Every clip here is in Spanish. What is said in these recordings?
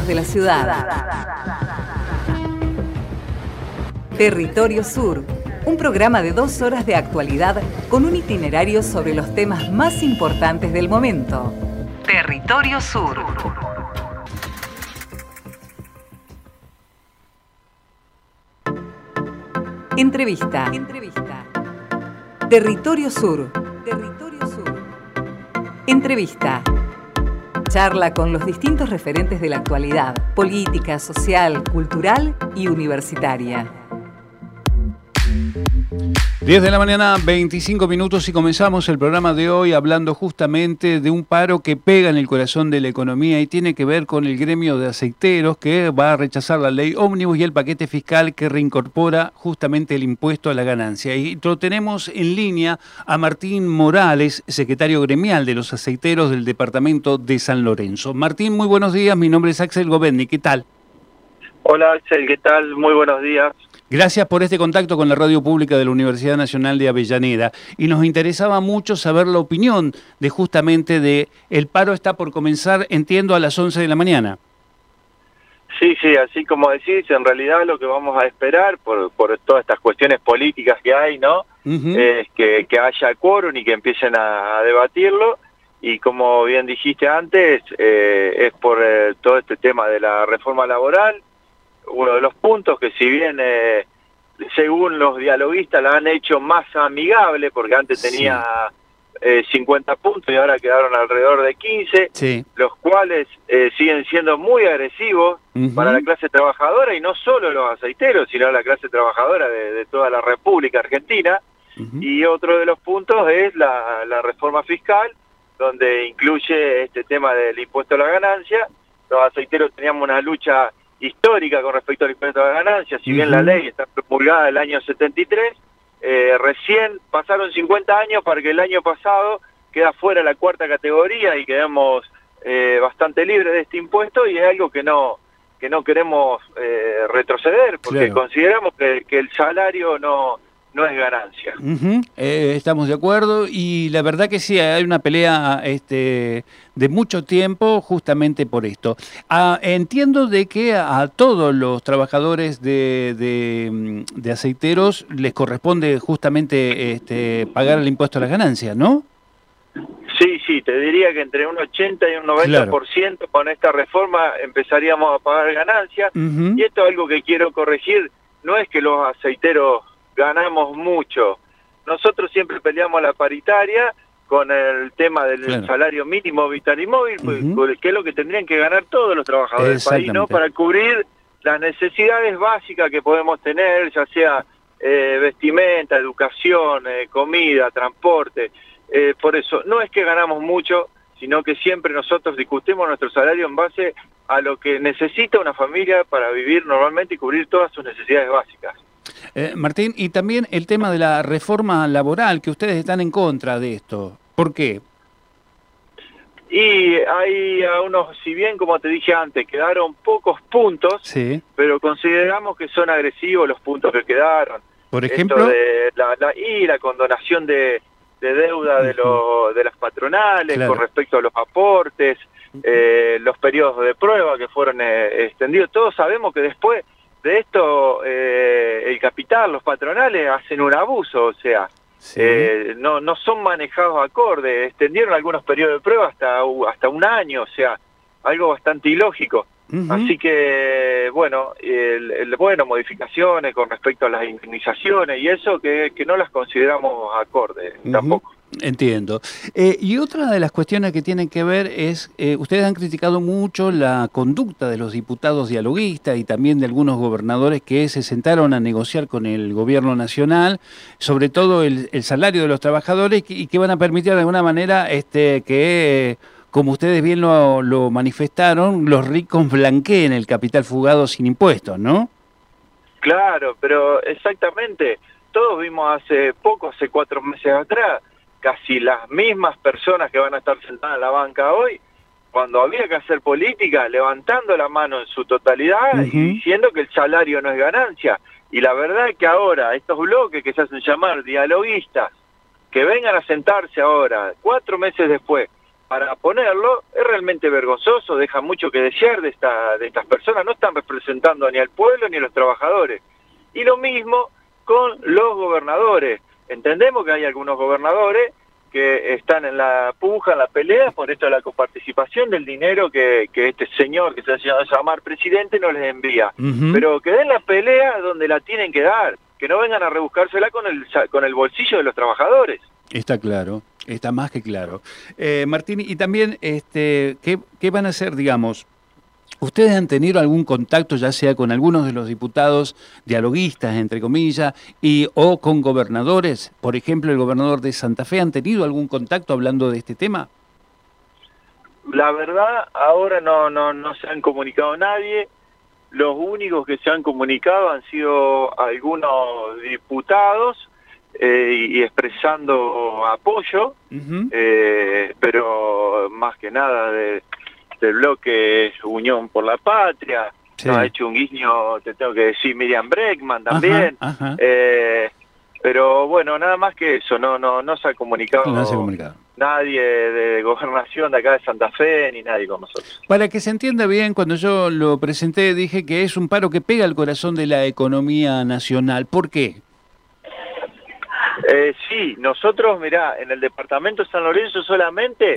de la ciudad. Territorio Sur, un programa de 2 horas de actualidad con un itinerario sobre los temas más importantes del momento. Territorio Sur. Entrevista. Territorio Sur. Entrevista. Charla con los distintos referentes de la actualidad, política, social, cultural y universitaria. 10 de la mañana, 25 minutos y comenzamos el programa de hoy hablando justamente de un paro que pega en el corazón de la economía y tiene que ver con el gremio de aceiteros que va a rechazar la ley ómnibus y el paquete fiscal que reincorpora justamente el impuesto a la ganancia. Y lo tenemos en línea a Martín Morales, secretario gremial de los aceiteros del departamento de San Lorenzo. Martín, muy buenos días, mi nombre es Axel Govendi, ¿qué tal? Hola Axel, ¿qué tal? Muy buenos días. Gracias por este contacto con la radio pública de la Universidad Nacional de Avellaneda y nos interesaba mucho saber la opinión de justamente de el paro está por comenzar, entiendo, a las 11 de la mañana. Sí, así como decís, en realidad lo que vamos a esperar por todas estas cuestiones políticas que hay, ¿no? Es que haya quórum y que empiecen a debatirlo y como bien dijiste antes, es por todo este tema de la reforma laboral. Uno de los puntos que si bien según los dialoguistas la han hecho más amigable, porque antes tenía 50 puntos y ahora quedaron alrededor de 15, los cuales siguen siendo muy agresivos para la clase trabajadora y no solo los aceiteros, sino la clase trabajadora de toda la República Argentina. Y otro de los puntos es la reforma fiscal, donde incluye este tema del impuesto a la ganancia. Los aceiteros teníamos una lucha histórica con respecto al impuesto a la ganancia, si bien la ley está promulgada el año 73, recién pasaron 50 años para que el año pasado queda fuera la cuarta categoría y quedamos bastante libres de este impuesto y es algo que no queremos retroceder porque consideramos que el salario no es ganancia. Estamos de acuerdo y la verdad que sí, hay una pelea de mucho tiempo justamente por esto. Entiendo de que a todos los trabajadores de aceiteros les corresponde justamente pagar el impuesto a la ganancia, ¿no? Sí, te diría que entre un 80 y un 90% con esta reforma empezaríamos a pagar ganancias y esto es algo que quiero corregir, no es que los aceiteros ganamos mucho. Nosotros siempre peleamos la paritaria con el tema del salario mínimo vital y móvil, que es lo que tendrían que ganar todos los trabajadores del país, ¿no? Para cubrir las necesidades básicas que podemos tener, ya sea vestimenta, educación, comida, transporte. Por eso, no es que ganamos mucho, sino que siempre nosotros discutimos nuestro salario en base a lo que necesita una familia para vivir normalmente y cubrir todas sus necesidades básicas. Martín, y también el tema de la reforma laboral, que ustedes están en contra de esto. ¿Por qué? Y hay unos, si bien como te dije antes, quedaron pocos puntos, pero consideramos que son agresivos los puntos que quedaron. Por ejemplo, la condonación de deuda de las patronales con respecto a los aportes, los periodos de prueba que fueron extendidos. Todos sabemos que después de esto el capital, los patronales hacen un abuso, o sea, no son manejados acorde, extendieron algunos periodos de prueba hasta un año, o sea, algo bastante ilógico. Así que, bueno, modificaciones con respecto a las indemnizaciones y eso que no las consideramos acorde tampoco. Entiendo. Y otra de las cuestiones que tienen que ver es, ustedes han criticado mucho la conducta de los diputados dialoguistas y también de algunos gobernadores que se sentaron a negociar con el gobierno nacional, sobre todo el salario de los trabajadores y que van a permitir de alguna manera que, como ustedes bien lo manifestaron, los ricos blanqueen el capital fugado sin impuestos, ¿no? Claro, pero exactamente, todos vimos hace 4 meses atrás, casi las mismas personas que van a estar sentadas en la banca hoy, cuando había que hacer política, levantando la mano en su totalidad y diciendo que el salario no es ganancia. Y la verdad es que ahora estos bloques que se hacen llamar dialoguistas, que vengan a sentarse ahora, 4 meses después, para ponerlo, es realmente vergonzoso, deja mucho que desear de estas personas, no están representando ni al pueblo ni a los trabajadores. Y lo mismo con los gobernadores. Entendemos que hay algunos gobernadores que están en la puja, en la pelea, por esto de la coparticipación del dinero que este señor, que se ha llamado presidente, no les envía. Pero que den la pelea donde la tienen que dar, que no vengan a rebuscársela con el bolsillo de los trabajadores. Está claro, está más que claro. Martín, y también, ¿qué van a hacer, digamos? ¿Ustedes han tenido algún contacto, ya sea con algunos de los diputados dialoguistas, entre comillas, o con gobernadores? Por ejemplo, el gobernador de Santa Fe, ¿han tenido algún contacto hablando de este tema? La verdad, ahora no se han comunicado nadie. Los únicos que se han comunicado han sido algunos diputados y expresando apoyo, pero más que nada del bloque Unión por la Patria. Sí. Nos ha hecho un guiño, te tengo que decir, Miriam Bregman también. Pero bueno, nada más que eso, no se ha comunicado, nadie de gobernación de acá de Santa Fe, ni nadie con nosotros. Para que se entienda bien, cuando yo lo presenté dije que es un paro que pega al corazón de la economía nacional. ¿Por qué? Sí, nosotros, mirá, en el departamento de San Lorenzo solamente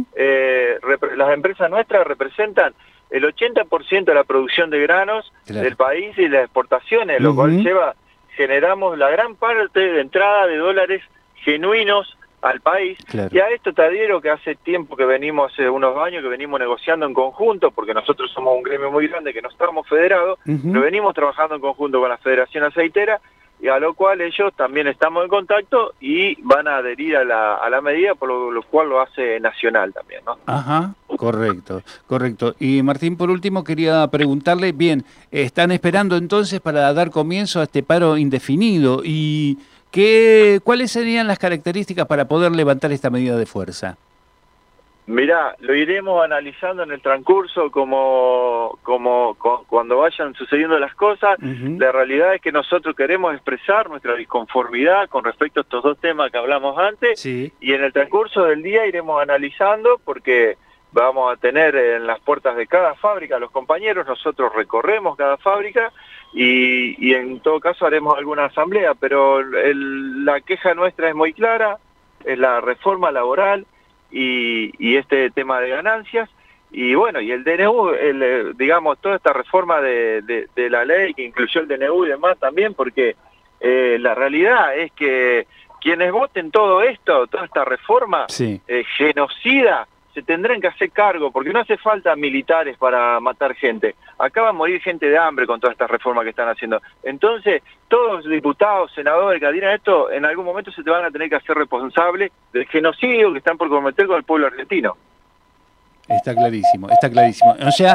las empresas nuestras representan el 80% de la producción de granos del país y las exportaciones, lo cual generamos la gran parte de entrada de dólares genuinos al país. Y a esto te adhiero que hace tiempo que venimos, hace unos años que venimos negociando en conjunto, porque nosotros somos un gremio muy grande que no estamos federados, pero venimos trabajando en conjunto con la Federación Aceitera, y a lo cual ellos también estamos en contacto y van a adherir a la medida, por lo cual lo hace nacional también, ¿no? Ajá, correcto. Y Martín, por último, quería preguntarle, bien, ¿están esperando entonces para dar comienzo a este paro indefinido? ¿Y cuáles serían las características para poder levantar esta medida de fuerza? Mirá, lo iremos analizando en el transcurso como cuando vayan sucediendo las cosas. La realidad es que nosotros queremos expresar nuestra disconformidad con respecto a estos dos temas que hablamos antes, y en el transcurso del día iremos analizando, porque vamos a tener en las puertas de cada fábrica los compañeros, nosotros recorremos cada fábrica y en todo caso haremos alguna asamblea, pero la queja nuestra es muy clara, es la reforma laboral y este tema de ganancias, y bueno, y el DNU, digamos, toda esta reforma de la ley que incluyó el DNU y demás también, porque la realidad es que quienes voten todo esto, toda esta reforma genocida, se tendrán que hacer cargo, porque no hace falta militares para matar gente. Acá va a morir gente de hambre con todas estas reformas que están haciendo. Entonces, todos los diputados, senadores que adhieren a esto, en algún momento se te van a tener que hacer responsables del genocidio que están por cometer con el pueblo argentino. Está clarísimo. O sea,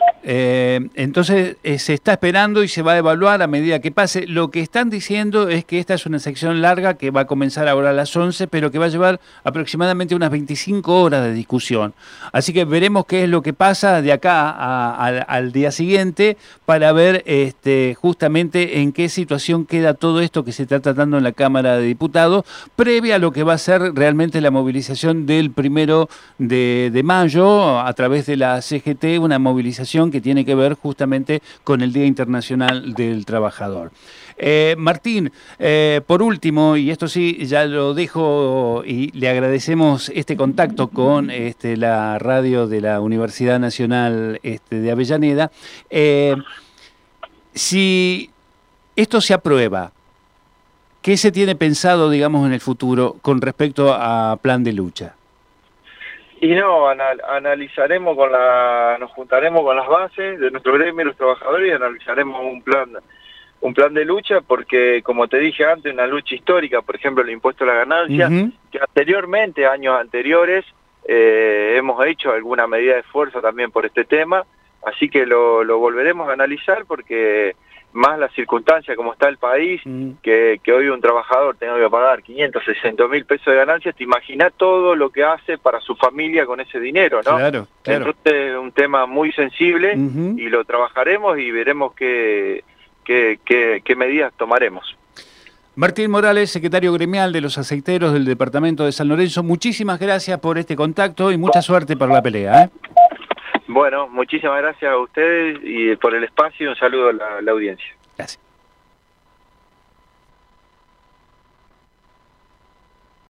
entonces se está esperando y se va a evaluar a medida que pase. Lo que están diciendo es que esta es una sección larga que va a comenzar ahora a las 11, pero que va a llevar aproximadamente unas 25 horas de discusión. Así que veremos qué es lo que pasa de acá al día siguiente para ver justamente en qué situación queda todo esto que se está tratando en la Cámara de Diputados, previa a lo que va a ser realmente la movilización del 1 de mayo a través de la CGT, una movilización que tiene que ver justamente con el Día Internacional del Trabajador. Martín, por último, y esto sí, ya lo dejo y le agradecemos este contacto con la radio de la Universidad Nacional de Avellaneda. Si esto se aprueba, ¿qué se tiene pensado, digamos, en el futuro con respecto a plan de lucha? Y analizaremos nos juntaremos con las bases de nuestro gremio, los trabajadores, y analizaremos un plan de lucha, porque como te dije antes, una lucha histórica, por ejemplo el impuesto a la ganancia, que anteriormente, años anteriores, hemos hecho alguna medida de fuerza también por este tema, así que lo volveremos a analizar, porque más la circunstancia como está el país, que hoy un trabajador tenga que pagar 500-600 pesos de ganancias, te imaginas todo lo que hace para su familia con ese dinero, ¿no? Claro. Entonces es un tema muy sensible y lo trabajaremos y veremos qué medidas tomaremos. Martín Morales, secretario gremial de los aceiteros del departamento de San Lorenzo, muchísimas gracias por este contacto y mucha suerte para la pelea, ¿eh? Bueno, muchísimas gracias a ustedes y por el espacio y un saludo a la audiencia. Gracias.